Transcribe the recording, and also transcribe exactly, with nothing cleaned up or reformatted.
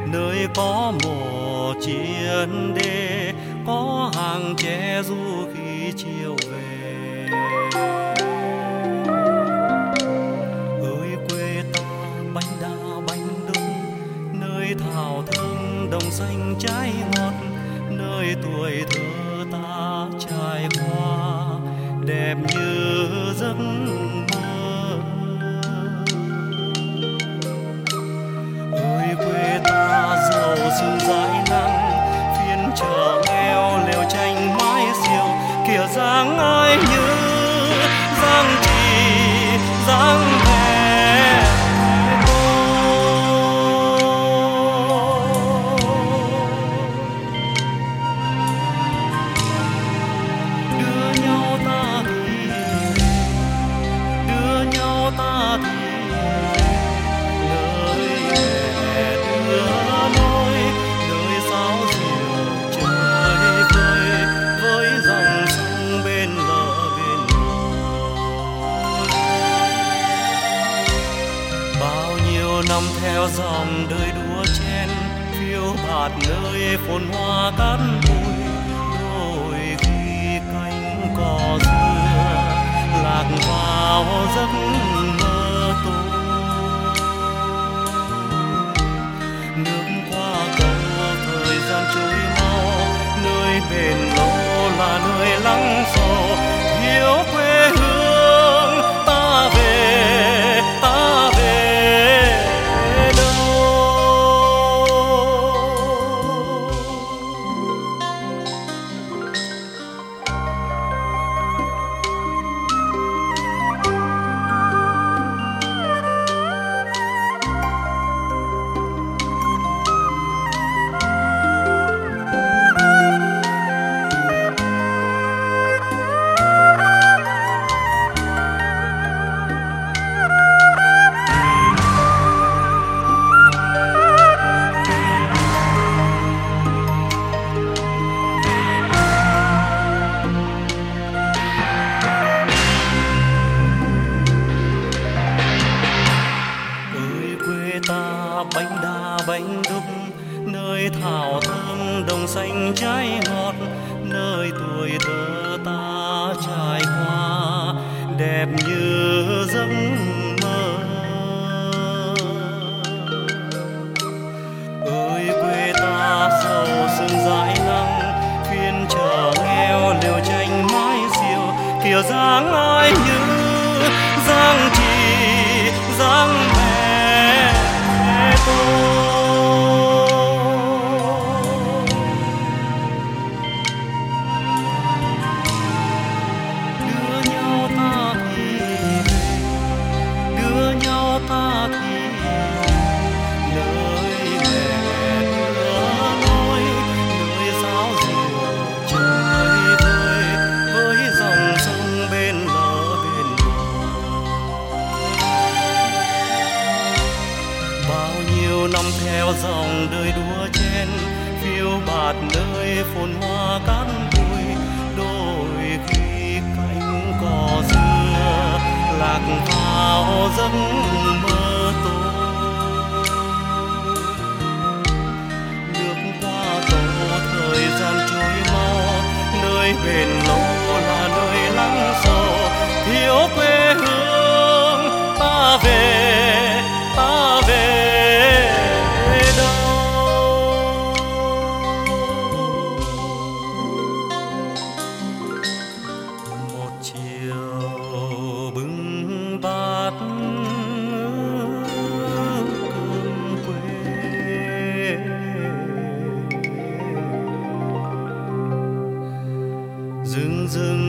nơi có mộ chiến đê, có hàng tre du khi chiều về. Ơi quê ta bánh đa bánh đúc, nơi thảo thơm đồng xanh trái ngọt, nơi tuổi thơ ta trải qua đẹp như giấc mơ. Ơi quê ta giàu sương dãi nắng, phiên chợ nghèo lều tranh mái xiêu, kìa dáng ai như dáng chị dáng mẹ đưa nhau ta thì đưa nhau ta thì nơi mẹ đưa nôi, nơi sáo diều trời vơi với dòng sông bên lờ bên bờ. Bao nhiêu năm theo dòng đời đua chen, phiêu bạt nơi phồn hoa cát bụi, đôi khi cánh cò dừa lạc vào giấc mơ tôi. Nước qua cầu thời gian trôi mau, nơi bền lâu là nơi lắng sầu, thiếu quê hương ta về ta về đâu. Bánh đa bánh đúc, nơi thảo thơm đồng xanh trái ngọt, nơi tuổi thơ ta trải qua đẹp như giấc mơ. Ơi quê ta giàu sương dãi nắng, phiên chợ nghèo lều tranh mái xiêu, kìa dáng ai như dáng chị dáng mẹ tôi. Đưa nhau ta thì đưa nhau ta thì nơi mẹ đưa nôi, nơi sáo diều trời vơi với dòng sông bên lờ bên bờ. Bao nhiêu năm theo dòng đời đua chen, phiêu bạt nơi phồn hoa cát bụi, đôi khi cánh cò dừa lạc vào giấc mơ tôi. Nước qua cầu thời gian trôi mau, nơi bền lâu là nơi lắng sầu, thiếu quê hương ta về ta về đâu. Một chiều bưng bát cơm quê, rừng rừng